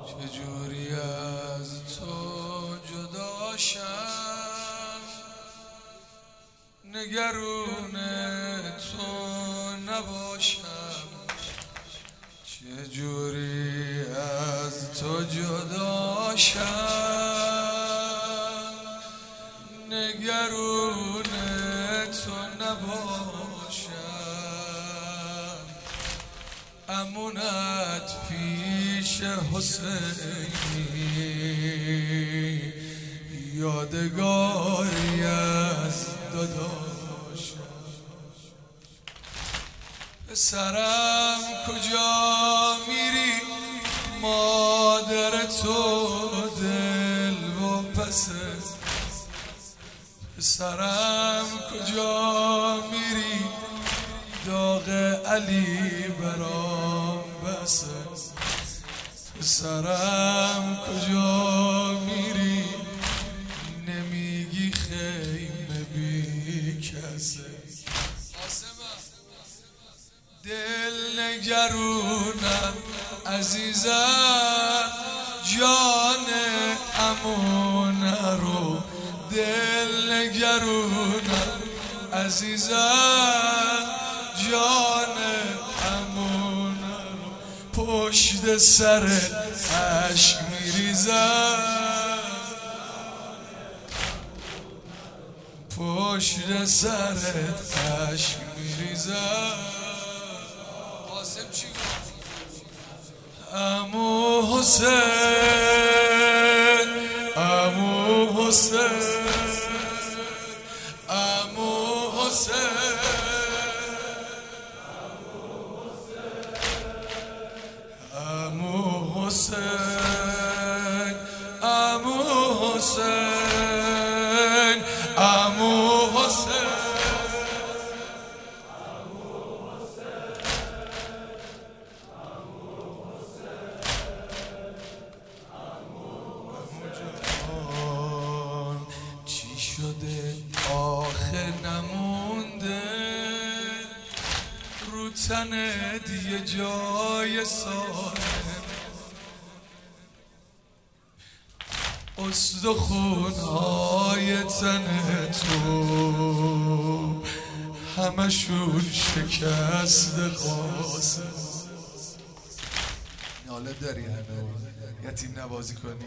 چجوری از تو جداشم، نگرون تو نباشم. چجوری از تو جداشم، نگرون تو نباشم. امونت پیش حسینی یادگاری از داداشم. پسرم کجا میری، مادر تو دل و پسه. پسرم کجا میری، داغ علی برام بسه. پسرم کجا میری، نمیگی خیمه بی کسه. دل نگرونم عزیزم، جان امونه رو. دل نگرونم عزیزم، جان امونه رو. پشت سر عشق میریزم، پشت سرت عشق میریزم. قاسم چی گفت؟ عمو حسین، عمو حسین، عمو حسین، عمو حسین، عمو حسین، عمو حسین. چی شده آخه نمونده رو تنت یه جای سالم؟ استخونهای تن تو همشون شکست قاسم. ناله داری یتیم نوازی کنی؟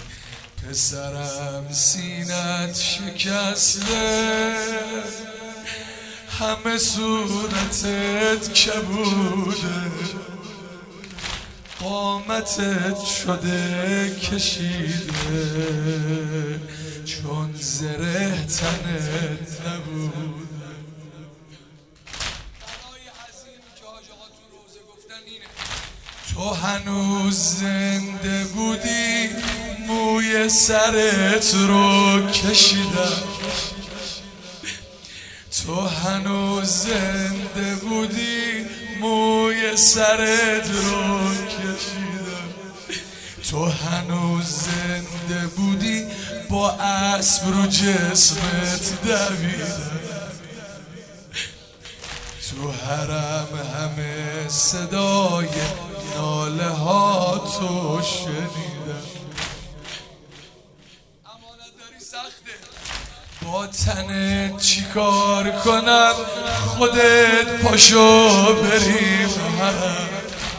پسرم سینت شکسته، همه صورتت کبوده، قامتت شده کشیده، چون زره تنت نبوده. تو هنوز زنده بودی، موی سرت رو کشیدم. تو هنوز زنده بودی، موی سرت رو کشیدم. تو هنوز زنده بودی، با اسب رو جسمت دویدم. تو حرم همه صدای ناله ها تو شنیدم. امانتداری سخته، با تنت چی کار کنم؟ خودت پاشو بریم حرم.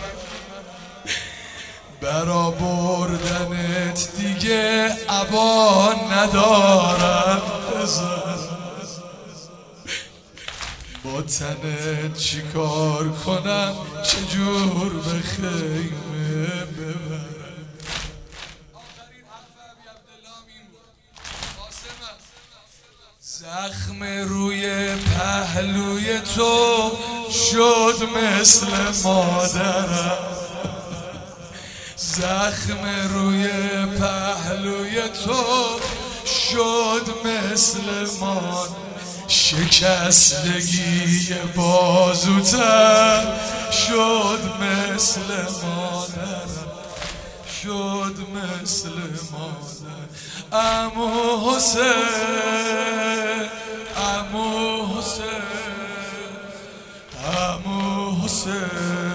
برا بردنت دیگه عبا ندارم بزن. با تنت چی کار کنم؟ چجور به خیمه ببرم؟ زخم روی پهلوی تو شد مثل مادرم. زخم روی پهلوی تو شد مثل مادرم. شکستگی بازوتم شد مثل مادرم، شد مثل مادر. عمو حسین، عمو حسین، عمو حسین.